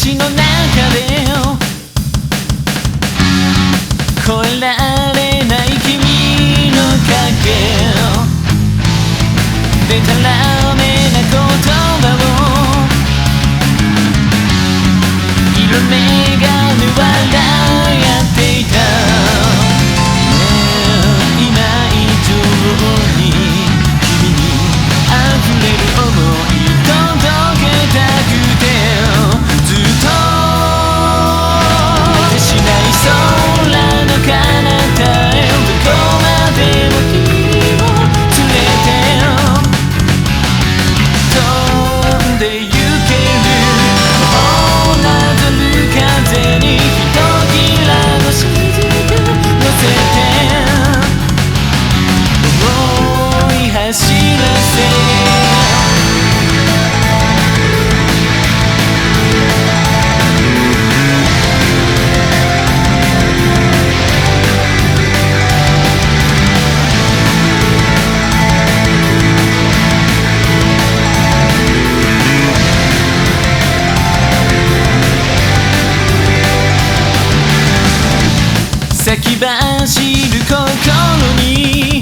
私の中で越えられない君の影でたらめな言葉を色眼鏡笑っていた、今以上に君に溢れる想い届けたくてずっと果てしない空の彼方へどこまでも君を連れて飛んでゆけるなぞる風にひときらの雫乗せて思い走らせ先走る心に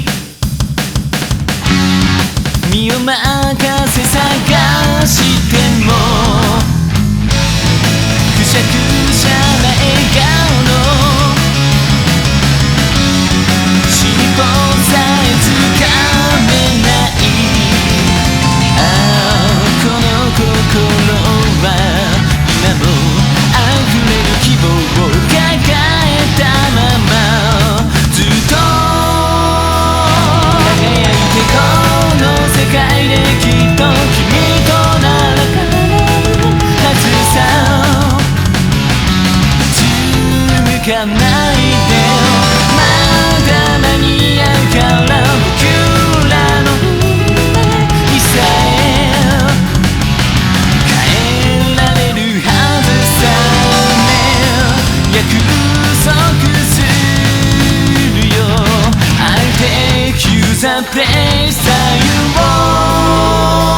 身を任せ探してもくしゃくしゃな笑顔の尻尾さえつかめない、ああこの心は今も溢れる希望を抱えたままずっと輝いてこの世界できっと君となら叶うはずさ、つかないでまだ間に合うから僕らの夢さえ変えられるはずさね、約束するよ I'll take you the place that you want。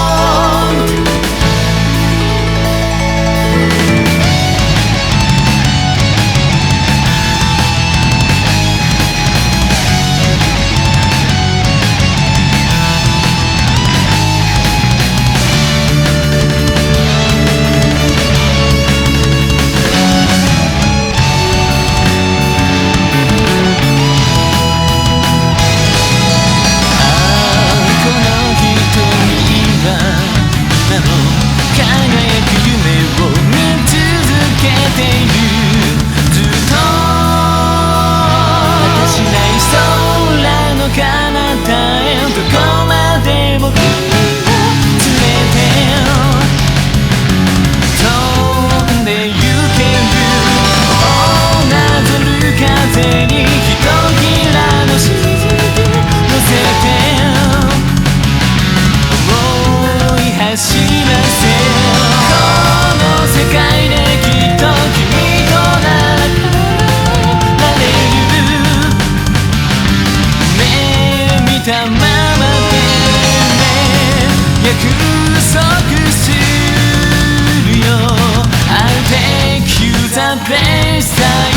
たままでね約束するよ I'll take you the place that